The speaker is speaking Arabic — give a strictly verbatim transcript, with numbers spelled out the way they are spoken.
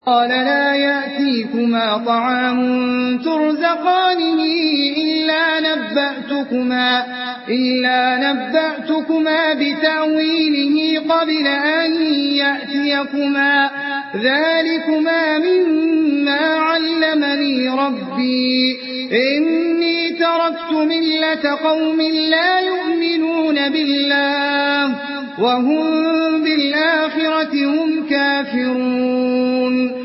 قال لا يأتيكما طعام ترزقانه إلا نبأتكما, إلا نبأتكما بتأويله قبل أن يأتيكما, ذلكما مما علمني ربي, إني تركت ملة قوم لا يؤمنون بالله وهم بالآخرة هم كافرون.